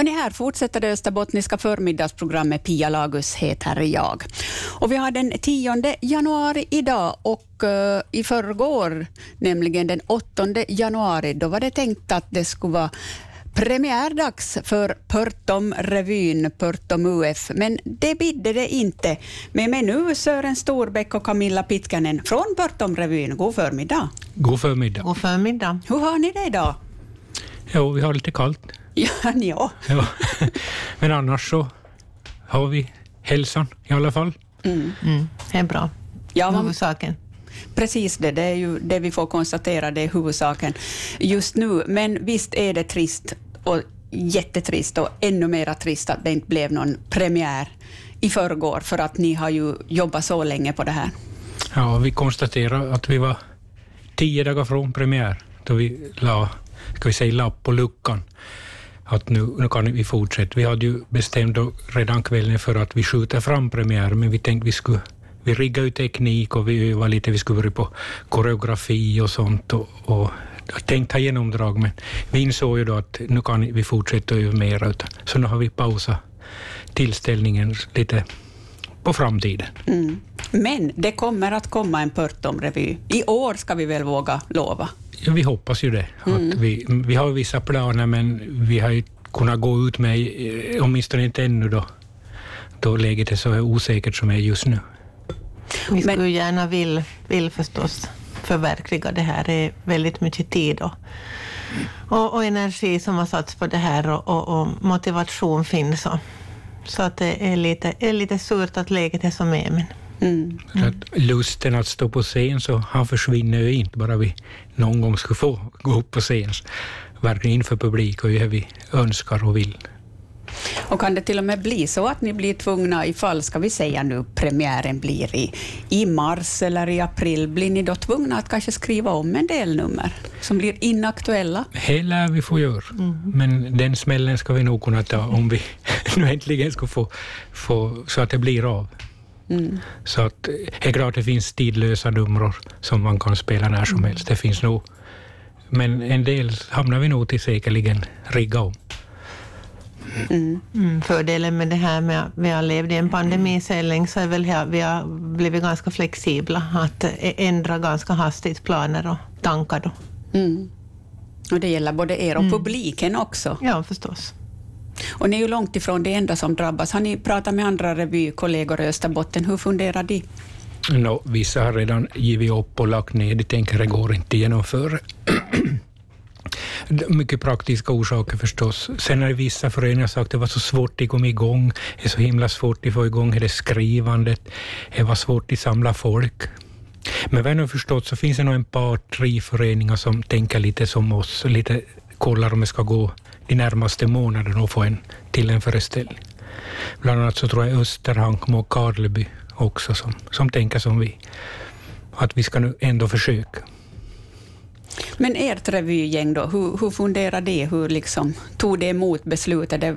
Hörrni, här fortsätter det österbottniska förmiddagsprogrammet. Pia Lagus heter jag. Och vi har den 10 januari idag och i förrgår, nämligen den 8 januari, då var det tänkt att det skulle vara premiärdags för Pörtom-revyn, Pörtom UF, men det bidde det inte. Med mig nu Sören Storbäck och Camilla Pitkänen från Pörtom-revyn. God förmiddag. God förmiddag. God förmiddag. Hur har ni det idag? Jo, vi har lite kallt. Ja. Men annars så har vi hälsan i alla fall. Det är bra. Ja, huvudsaken. Precis det är ju det vi får konstatera, det är huvudsaken just nu. Men visst är det trist och jättetrist och ännu mera trist att det inte blev någon premiär i förrgår, för att ni har ju jobbat så länge på det här. Ja, vi konstaterar att vi var 10 dagar från premiär då vi la, ska vi säga, lapp på luckan. Att nu kan vi fortsätta. Vi hade ju bestämt redan kvällen för att vi skjuter fram premiär, men vi tänkte vi riggade ut teknik och vi övade lite, vi skulle börja på koreografi och sånt och tänkte ha genomdrag, men vi insåg ju då att nu kan vi fortsätta öva mer, så nu har vi pausat tillställningen lite på framtiden. Men det kommer att komma en Pörtom-revy. I år ska vi väl våga lova? Ja, vi hoppas ju det. Att vi har vissa planer, men vi har ju kunnat gå ut med, åtminstone inte ännu då läget är så osäkert som är just nu. Vi skulle gärna vill förstås förverkliga det här. Det är väldigt mycket tid och energi som har satts på det här och motivation finns. Så att det är lite surt att läget är som är. Att lusten att stå på scen, så han försvinner ju inte bara vi någon gång ska få gå upp på scen. Verkligen inför publik och hur vi önskar och vill. Och kan det till och med bli så att ni blir tvungna, ifall, ska vi säga nu, premiären blir i mars eller i april, blir ni då tvungna att kanske skriva om en del nummer som blir inaktuella? Det lär vi få göra, men den smällen ska vi nog kunna ta om vi nu äntligen ska få så att det blir av. Så att det är klart det finns tidlösa nummer som man kan spela när som helst, det finns nog, men en del hamnar vi nog till säkerligen rigga om. Fördelen med det här med att vi har levt i en pandemi så länge, så är väl här, vi har blivit ganska flexibla att ändra ganska hastigt planer och tankar då. Och det gäller både er och publiken också. Ja, förstås. Och ni är ju långt ifrån det enda som drabbas. Har ni pratat med andra revykollegor i Österbotten? Hur funderar de? Vissa har redan givit upp och lagt ner. De tänker det går inte genomföra. Mycket praktiska orsaker förstås. Sen har vissa föreningar sagt att det var så svårt att komma igång. Det är så himla svårt att få igång det skrivandet. Det var svårt att samla folk. Men vad jag nu förstått så finns det nog en par, 3 föreningar som tänker lite som oss. Lite kollar om det ska gå de närmaste månaderna och få till en föreställning. Bland annat så tror jag Österhankmo och Karleby också som tänker som vi. Att vi ska nu ändå försöka. Men ert revygäng då, hur funderar det? Hur liksom tog det emot beslutet?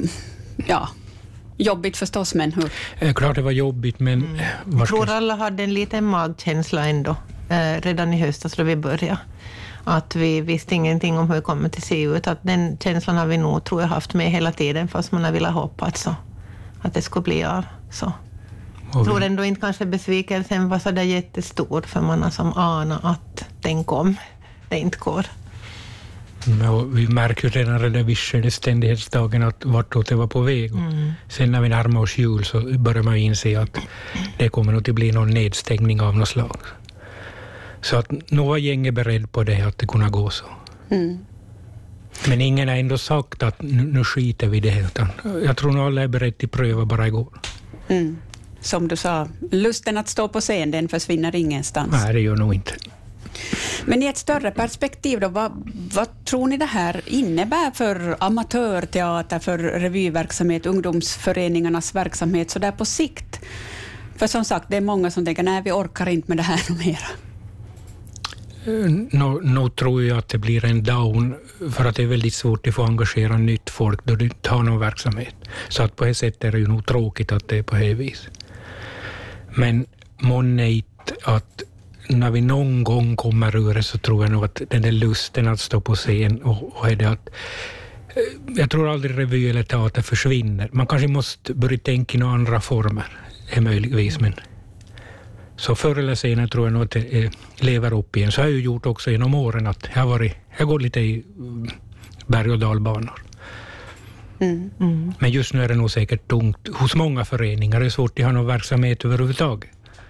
Jobbigt förstås, men hur? Klart det var jobbigt, men... Jag tror alla hade en liten magkänsla ändå, redan i höstas då vi började. Att vi visste ingenting om hur det kommer att se ut. Att den känslan har vi nog, tror jag, haft med hela tiden, fast man har velat hoppas så, att det skulle bli av. Så. Jag tror ändå inte kanske besvikelsen var så där jättestor, för man har som ana att den kom. Det inte går. Vi märker ju redan vid självständighetsdagen att vartåt det var på väg. Sen när vi närmar oss jul så börjar man inse att det kommer nog att bli någon nedstängning av något slag. Så att nu var gänget beredd på det, att det kunde gå så. Men ingen har ändå sagt att nu skiter vi det, utan jag tror nog alla är beredda att pröva bara igår. Som du sa, lusten att stå på scen, den försvinner ingenstans. Nej, det gör nog inte. Men i ett större perspektiv då, vad tror ni det här innebär för amatörteater, för revyverksamhet, ungdomsföreningarnas verksamhet så där på sikt? För som sagt, det är många som tänker, nej, vi orkar inte med det här mera. Nu tror jag att det blir en down, för att det är väldigt svårt att få engagera nytt folk då du inte har någon verksamhet. Så att på det sättet är det ju nog tråkigt att det är på det vis. Men månne inte att när vi någon gång kommer ur det, så tror jag nog att den där lusten att stå på scen och är det att Jag tror aldrig revy eller teater försvinner. Man kanske måste börja tänka i några andra former, är möjligtvis, men så förr eller senare tror jag nog att det lever upp igen. Så har jag ju gjort också genom åren att jag går lite i berg- och dalbanor. Men just nu är det nog säkert tungt hos många föreningar. Det är svårt att ha någon verksamhet överhuvudtaget.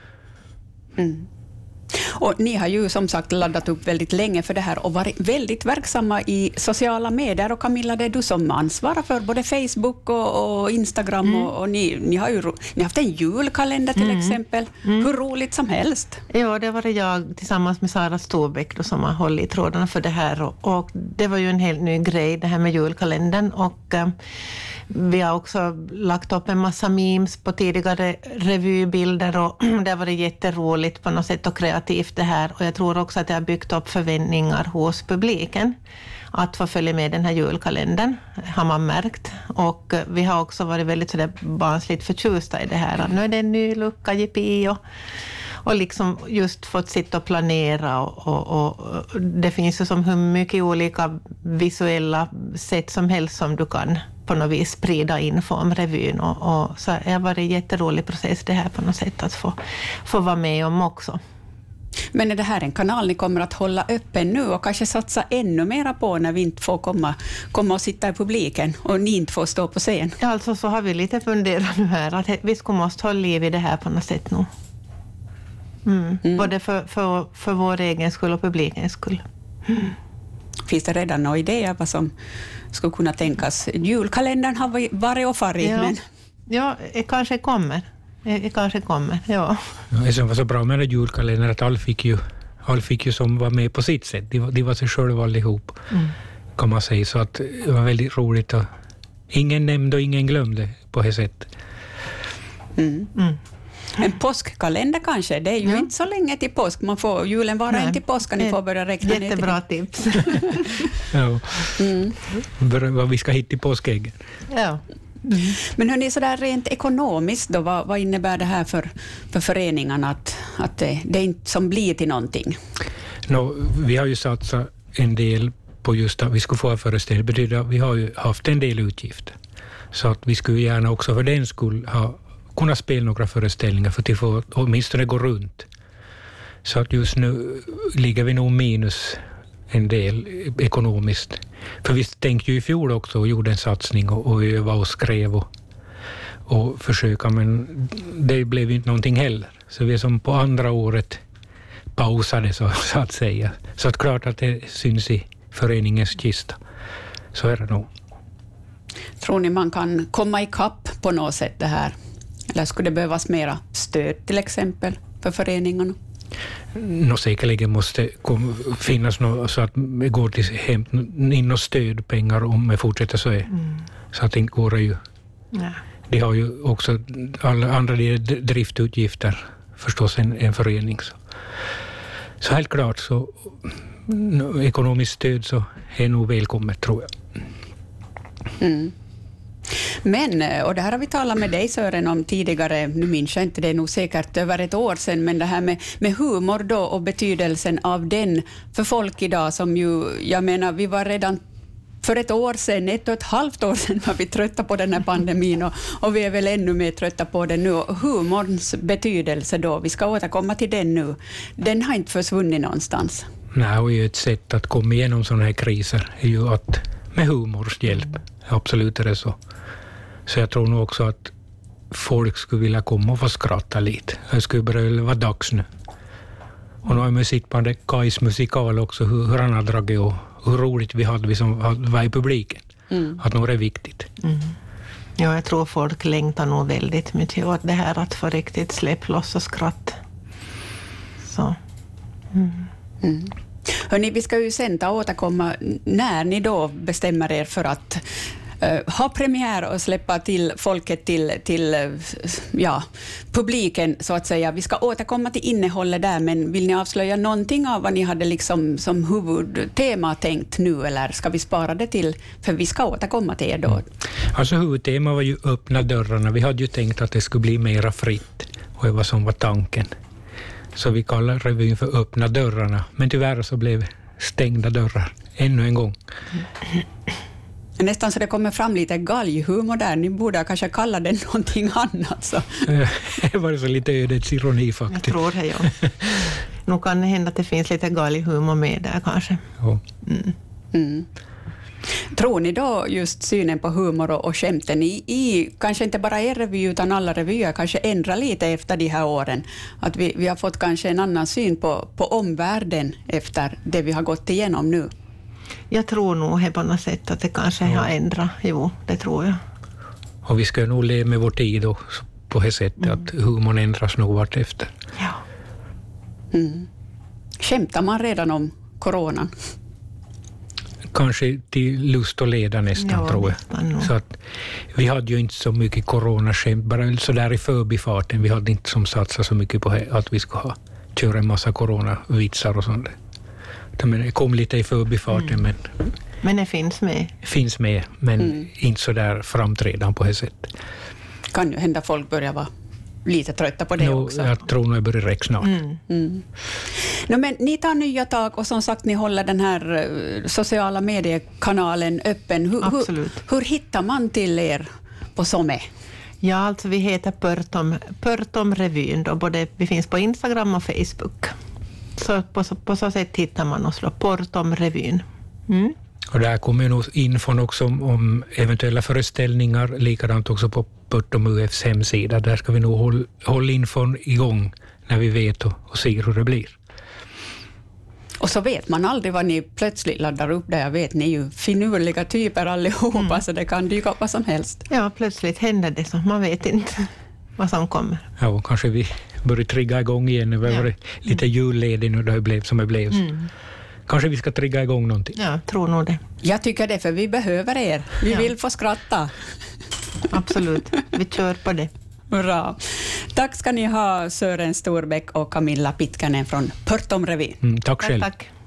Och ni har ju som sagt laddat upp väldigt länge för det här och varit väldigt verksamma i sociala medier. Och Camilla, det är du som ansvarar för både Facebook och Instagram. Och ni har ju haft en julkalender till exempel. Hur roligt som helst. Ja, det var jag tillsammans med Sara Storbäck då, som har hållit i trådarna för det här. Och det var ju en helt ny grej, det här med julkalendern. Och vi har också lagt upp en massa memes på tidigare revybilder och det har varit jätteroligt på något sätt och kreativt det här. Och jag tror också att det har byggt upp förväntningar hos publiken att få följa med den här julkalendern, har man märkt. Och vi har också varit väldigt sådär barnsligt förtjusta i det här. Nu är det en ny lucka, jippi, och liksom just fått sitta och planera och det finns ju som hur mycket olika visuella sätt som helst som du kan på något vis sprida info om revyn och så det har varit en jätterolig process det här på något sätt att få vara med om också. Men är det här en kanal ni kommer att hålla öppen nu och kanske satsa ännu mera på när vi inte får komma och sitta i publiken och ni inte får stå på scen? Ja, alltså så har vi lite funderat nu här att vi skulle måste hålla liv i det här på något sätt nu. Både för vår egen skull och publikens skull. Finns det redan några idéer vad som skulle kunna tänkas? Julkalendern har varit och farit. Ja, men... ja, det kanske kommer. Ja. Det som var så bra med den julkalendern att all fick ju som var med på sitt sätt. De var sig själva allihop, kan man säga. Så att det var väldigt roligt. Och ingen nämnde och ingen glömde på det sättet. En påskkalender kanske, det är ju inte så länge till påsk. Man får julen vara en till påsk, ni får börja räkna ner. Jättebra tips. Ja. Vad vi ska hitta i påskäggen. Ja. Men hörni, sådär rent ekonomiskt då, vad innebär det här för föreningarna att det inte som blir till någonting? Vi har ju satsat en del på just att vi skulle få en föreställning. Det betyder att vi har ju haft en del utgifter. Så att vi skulle gärna också för den skull kunna spela några föreställningar för att få åtminstone gå runt. Så att just nu ligger vi nog minus en del ekonomiskt. För vi tänkte ju i fjol också och gjorde en satsning och öva och skrev och försöka, men det blev ju inte någonting heller. Så vi är som på andra året pausade så att säga. Så att klart att det syns i föreningens kista. Så är det nog. Tror ni man kan komma i kapp på något sätt det här? Eller skulle det behövas mera stöd till exempel för föreningarna? Säkerligen måste finnas något så att det går till hämt in och stödpengar om det fortsätter så är. Så att det inte går ju. Ja. De har ju också alla andra driftutgifter förstås en förening. Så helt klart så ekonomiskt stöd så är nog välkommet, tror jag. Men, och det här har vi talat med dig Sören om tidigare, nu minns jag inte, det är nog säkert över ett år sedan, men det här med humor då och betydelsen av den för folk idag som ju, jag menar, vi var redan för 1 år sedan, 1,5 år sedan var vi trötta på den här pandemin och vi är väl ännu mer trötta på den nu. Humorns betydelse då, vi ska återkomma till den nu, den har inte försvunnit någonstans. Nej, och ett sätt att komma igenom sådana här kriser är ju att med humors hjälp, absolut är det så. Så jag tror nog också att folk skulle vilja komma och få skratta lite. Det skulle börja vara dags nu. Och nu har vi sett på det Kais musikal också, hur han har dragit och hur roligt vi hade, vi som var i publiken. Att nog är viktigt. Ja, jag tror folk längtar nog väldigt mycket åt det här att få riktigt släpp loss och skratt. Så. Hörrni, vi ska ju sen återkomma när ni då bestämmer er för att ha premiär och släppa till folket till publiken så att säga. Vi ska återkomma till innehållet där, men vill ni avslöja någonting av vad ni hade liksom som huvudtema tänkt nu, eller ska vi spara det till, för vi ska återkomma till er då? Alltså huvudtema var ju öppna dörrarna. Vi hade ju tänkt att det skulle bli mera fritt och det var som var tanken. Så vi kallar revyn för öppna dörrarna, men tyvärr så blev stängda dörrar ännu en gång. Nästan så det kommer fram lite galghumor där. Ni borde kanske kalla det någonting annat. Så. Det var så lite ödets ironi faktiskt. Jag tror det, ja. Nu kan det hända att det finns lite galghumor med där kanske. Ja. Tror ni då just synen på humor och skämten i kanske inte bara er revy utan alla revyer kanske ändrar lite efter de här åren? Att vi har fått kanske en annan syn på omvärlden efter det vi har gått igenom nu? Jag tror nog på något sätt att det kanske har ändrat. Jo, det tror jag. Och vi ska nog leva med vår tid då, på det sättet att humorn ändras nog vart efter. Ja. Skämtar man redan om coronan? Kanske till lust och leda nästan, tror jag. Så att vi hade ju inte så mycket coronaskämt, bara så där i förbifarten. Vi hade inte som satsat så mycket på att vi ska köra en massa coronavitsar och sånt. Det kom lite i förbifarten, men det finns med. Finns med, men inte så där framträdande på det sättet. Kan ju hända folk börjar vara lite trötta på det också. Jag tror nog jag börjar räcka snart. Men ni tar nya tag och som sagt ni håller den här sociala mediekanalen öppen. Hur hittar man till er på SOME? Ja, alltså vi heter Pörtom Revyn då, vi finns på Instagram och Facebook. Så på så sätt hittar man oss då, Pörtom Revyn. Och där kommer nog infon också om eventuella föreställningar, likadant också på Pörtom UFs hemsida. Där ska vi nog hålla infon igång när vi vet och ser hur det blir. Och så vet man aldrig vad ni plötsligt laddar upp där. Jag vet, ni är ju finurliga typer allihopa, så det kan dyka upp vad som helst. Ja, plötsligt händer det så man vet inte vad som kommer. Ja, och kanske vi börjar trigga igång igen. Vi har varit lite julledig nu, det har blivit som det blev. Kanske vi ska trigga igång någonting. Ja, tror nog det. Jag tycker det, för vi behöver er. Vi vill få skratta. Absolut, vi kör på det. Bra. Tack ska ni ha, Sören Storbäck och Camilla Pitkänen från Pörtom Revy. Tack själv. Tack.